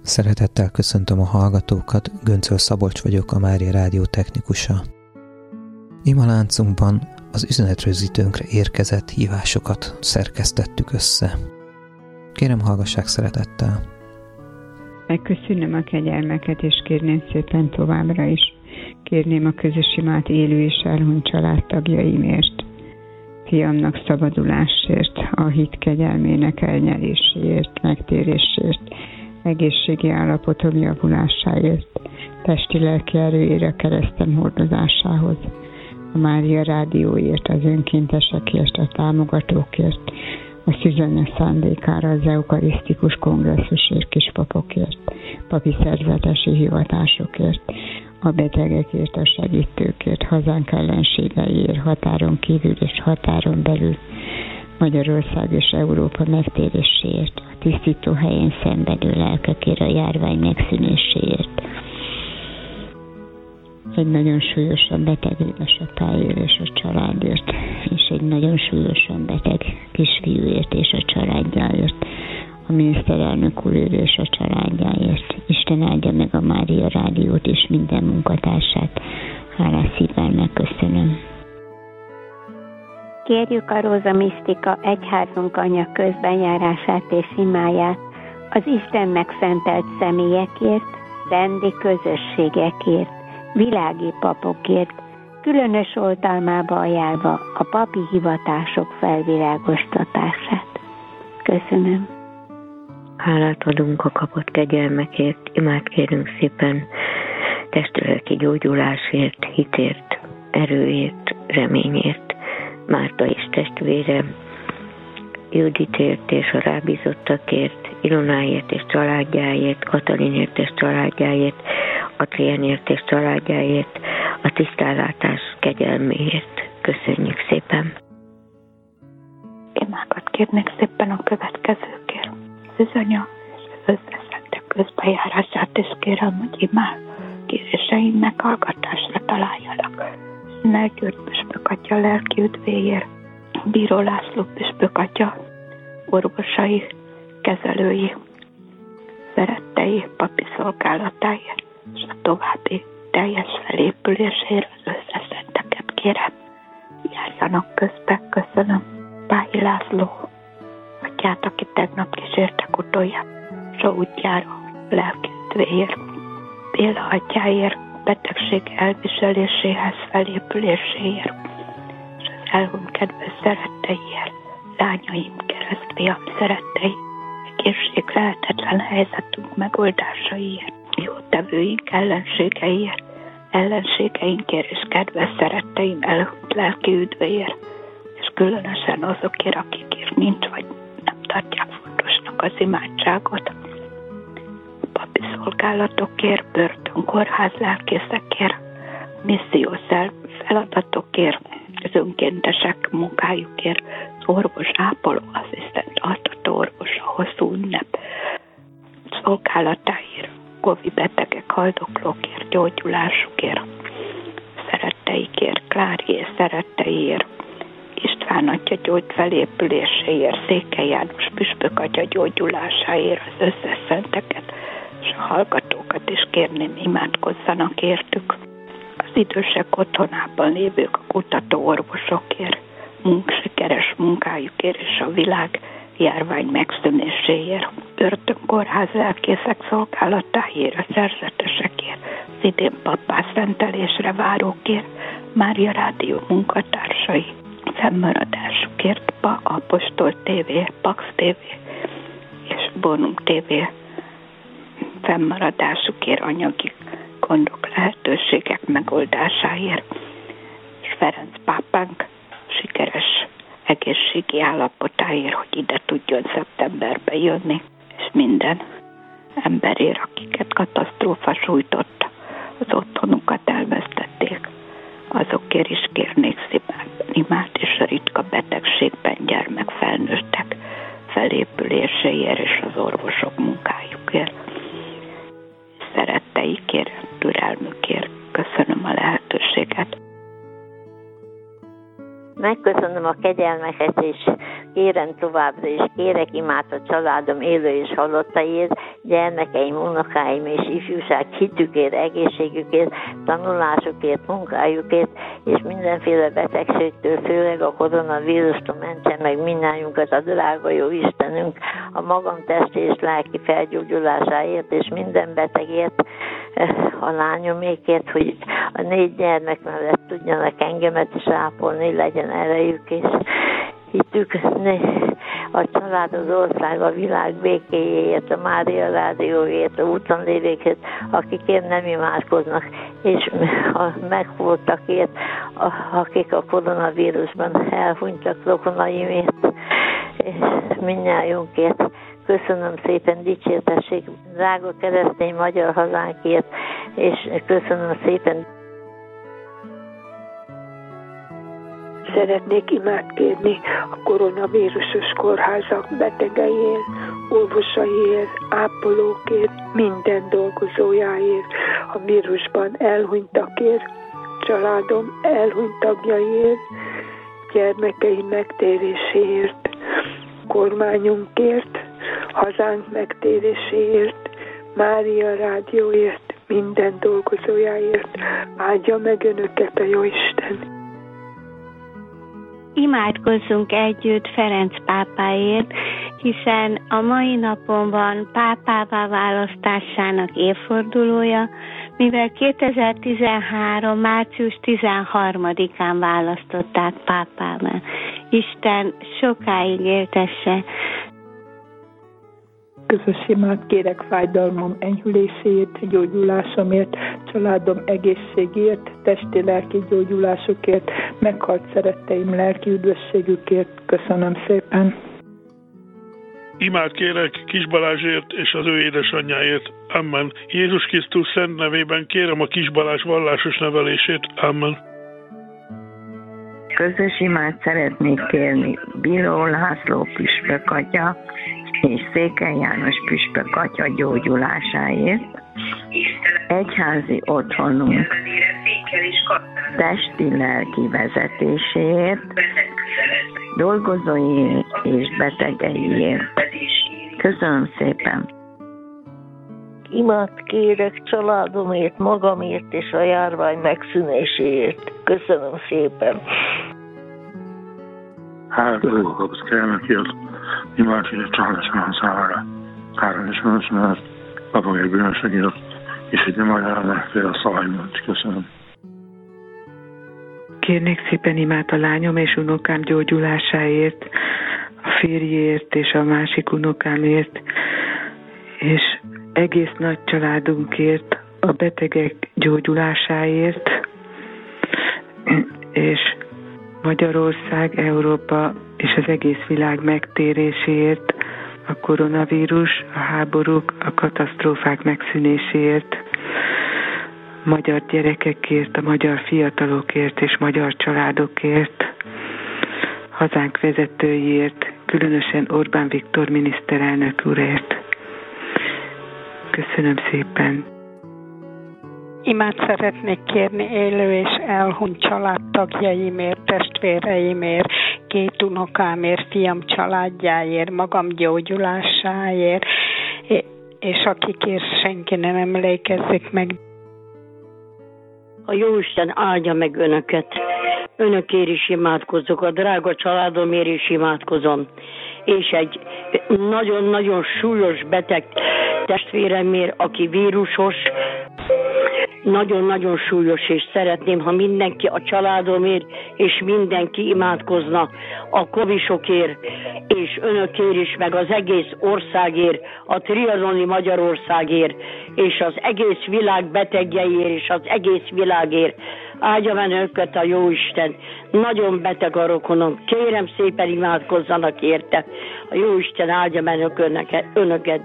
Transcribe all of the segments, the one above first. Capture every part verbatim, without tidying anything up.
Szeretettel köszöntöm a hallgatókat, Göncöl Szabolcs vagyok, a Mária Rádió technikusa. Ima láncunkban az üzenetrögzítőnkre érkezett hívásokat szerkesztettük össze. Kérem, hallgassák szeretettel! Megköszönöm a kegyelmeket, és kérném szépen továbbra is. Kérném a közös imát élő és elhunyt családtagjaimért, fiamnak szabadulásért, a hit kegyelmének elnyeréséért, megtérésért, egészségi állapotom javulásáért, testi-lelki erőért a keresztem hordozásához, a Mária Rádióért, az önkéntesekért, a támogatókért, a szüzanyag szándékára, az eukarisztikus kongresszusért, kispapokért, papi szerzetesi hivatásokért, a betegekért, a segítőkért, hazánk ellenségeiért, határon kívül és határon belül, Magyarország és Európa megtéréséért, a tisztító helyén szenvedő lelkekért, a járvány megszűnéséért, egy nagyon súlyosan beteg édesapáért és a családért, és egy nagyon súlyosan beteg kisfiúért és a családjáért, a miniszterelnök úrért és a családjáért. Isten áldja meg a Mária Rádiót és minden munkatársát. Hálás szívvel megköszönöm. Kérjük a Róza Misztika egyházunk anya közbenjárását és imáját az Istennek szentelt személyekért, rendi közösségekért, világi papokért, különös oltalmába ajánlva a papi hivatások felvilágostatását. Köszönöm. Hálát adunk a kapott kegyelmekért, imát kérünk szépen testi-lelki gyógyulásért, hitért, erőért, reményért, Márta és testvére, Juditért és a rábízottakért, Ilonáért és családjáért, Katalinért és családjáért, Adriánért és családjáért, a tisztánlátás kegyelméért. Köszönjük szépen! Imákat kérnék szépen a következőkért. Szűzanya és az összeszentek közbejárását is kérem, hogy imák kéréseimnek hallgatásra találjanak. Színel György püspök atya lelki üdvéért, Bíró László püspök atya orvosai, kezelői, szerettei, papi szolgálatáért, és a további teljes felépülésére az összeszenteket kérem. Járjanak közbe, köszönöm Pályi László atyát, aki tegnap kísértek utoljára so útjára lelki üdvéért, Béla atyáért, betegség elviseléséhez felépüléséért, és az elhunyt kedves szeretteiért, lányaim, keresztfiam szerettei, egészség lehetetlen helyzetünk megoldásaiért, jótevőink ellenségeiért, ellenségeinkért és kedves szeretteim elhunyt lelki üdvéért, és különösen azokért, akikért nincs vagy nem tartják fontosnak az imádságot, a papi szolgálatokért, börtön, kórház lelkészekért, missziós feladatokért, az önkéntesek munkájukért, az orvos, ápoló, asszisztent, altató orvos, a hosszú ünnep szolgálatáért, Covid betegek, haldoklókért, gyógyulásukért, szeretteikért, Klári és szeretteiért, István atya gyógyfelépüléséért, Székely János püspök atya gyógyulásáért, az összes szenteket, és a hallgatókat is kérném, imádkozzanak értük. Az idősek otthonában lévők, a kutató orvosokért, munk, sikeres munkájukért és a világ járvány megszűnéséért, börtönkórház lelkészek szolgálatáért, a szerzetesekért, az idén pappá szentelésre várókért, Mária Rádió munkatársai, fennmaradásukért, Pa Apostol té vé, Pax té vé és Bonum té vé fennmaradásukért, anyagi gondok, lehetőségek megoldásáért, és Ferenc pápánk sikeres egészségi állapotáért, hogy ide tudjon szeptemberbe jönni, és minden emberért, akiket katasztrófa sújtott, az otthonukat elvesztették, azokért is kérnék szépen imát, és a ritka betegségben gyermek felnőttek felépüléséért és az orvosok munkájukért. Szeretteikért, türelmükért köszönöm a lehetőséget. Megköszönöm a kegyelmeket, és kérem továbbra is, kérek imát a családom élő és halottaiért, gyermekeim, unokáim és ifjúság hitükért, egészségükért, tanulásukért, munkájukért, és mindenféle betegségtől, főleg a koronavírustól mentse meg mindnyájunkat a drága jó Istenünk, a magam testi és lelki felgyógyulásáért, és minden betegért, a lányomékért, hogy a négy gyermek mellett tudjanak engemet is ápolni, legyen erejük és hitük, a család, az ország, a világ békéjéért, a Mária Rádióért, a úton lévékért, akikért nem imádkoznak, és a megholtakért, akik a koronavírusban elhunytak rokonaimért, és mindnyájunkért. Köszönöm szépen, dicsértessék, drága keresztény magyar hazánkért, és köszönöm szépen. Szeretnék imát kérni a koronavírusos kórházak betegeiért, orvosaiért, ápolókért, minden dolgozójáért, a vírusban elhunytakért, családom elhunyt tagjaiért, gyermekeim megtéréséért, kormányunkért, hazánk megtéréséért, Mária Rádióért, minden dolgozójáért, áldja meg önöket a Jóisten. Imádkozzunk együtt Ferenc pápáért, hiszen a mai napon van pápává választásának évfordulója, mivel kétezer-tizenhárom. március tizenharmadikán választották pápává. Isten sokáig éltesse. Közös imát kérek fájdalmam enyhüléséért, gyógyulásomért, családom egészségért, testi-lelki gyógyulásukért, meghalt szeretteim lelki üdvösségükért. Köszönöm szépen. Imát kérek Kis Balázsért és az ő édesanyjáért. Amen. Jézus Krisztus szent nevében kérem a Kis Balázs vallásos nevelését. Amen. Közös imát szeretnék kérni Bíró László püspök atya és Székely János püspök atya gyógyulásáért, egyházi otthonunk testi-lelki vezetéséért, dolgozóiért és betegeiért. Köszönöm szépen! Imát kérek családomért, magamért és a járvány megszűnéséért. Köszönöm szépen! Hát, kapsz kellemekért, imát kérek családosan számára. Három és önösmenet, papagér bűnösségért, és itt imádjára megfél a szavaimat. Köszönöm. Kérnék szépen imát a lányom és unokám gyógyulásáért, a férjéért és a másik unokámért, és egész nagy családunkért, a betegek gyógyulásáért, és Magyarország, Európa és az egész világ megtéréséért, a koronavírus, a háborúk, a katasztrófák megszűnéséért, magyar gyerekekért, a magyar fiatalokért és magyar családokért, hazánk vezetőiért, különösen Orbán Viktor miniszterelnök úrért. Köszönöm szépen! Imát szeretnék kérni élő és elhunyt családtagjaimért, testvéreimért, két unokámért, fiam családjáért, magam gyógyulásáért, és akikért senki nem emlékezik meg. A Jóisten áldja meg önöket. Önökért is imádkozok, a drága családomért is imádkozom. És egy nagyon-nagyon súlyos beteg testvéremért, aki vírusos, nagyon-nagyon súlyos, és szeretném, ha mindenki a családomért, és mindenki imádkozna a kovisokért, és önökért is, meg az egész országért, a trianoni Magyarországért, és az egész világ betegjeiért, és az egész világért. Áldja meg önöket a Jóisten. Nagyon beteg a rokonom. Kérem szépen imádkozzanak érte. A Jóisten áldja meg önöket.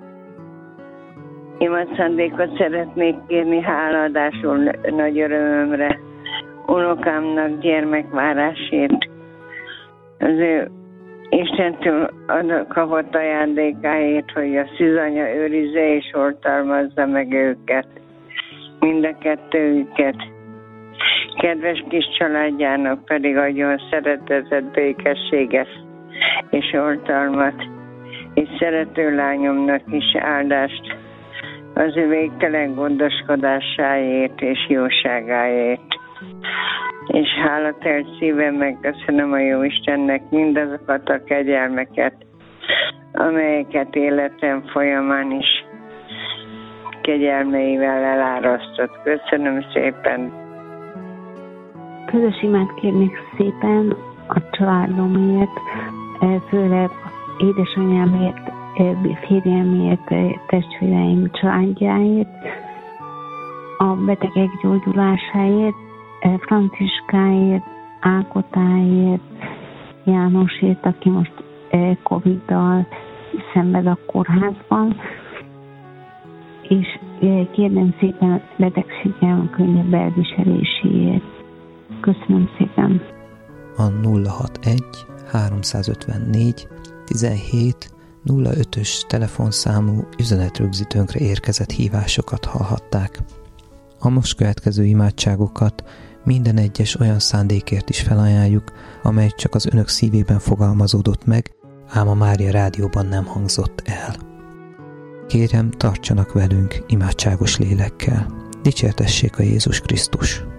Imatszándékot szeretnék kérni háladásul nagy örömömre, unokámnak gyermekvárásért, az ő Istentől kapott ajándékáért, hogy a szűzanya őrizze és oltalmazza meg őket, mind a kettőjüket. Kedves kis családjának pedig adjon szeretetet, békességet, és oltalmat, és szerető lányomnak is áldást az ő végtelen gondoskodásáért és jóságáért. És hálatelt szívem megköszönöm a Jóistennek mindazokat a kegyelmeket, amelyeket életem folyamán is kegyelmeivel elárasztott. Köszönöm szépen! Közös imát kérnék szépen a családomért, főleg édesanyámért, férjemért, testvéreim családjáért, a betegek gyógyulásáért, Franciskáért, Ákotáért, Jánosért, aki most Covid-dal szenved a kórházban, és kérném szépen betegségem könnyebb elviseléséért. Köszönöm szépen. A nulla hatvanegy háromszázötvennégy tizenhét nulla ötös telefonszámú üzenetrögzítőnkre érkezett hívásokat hallhatták. A most következő imádságokat minden egyes olyan szándékért is felajánljuk, amely csak az önök szívében fogalmazódott meg, ám a Mária Rádióban nem hangzott el. Kérem, tartsanak velünk imádságos lélekkel. Dicsértessék a Jézus Krisztus!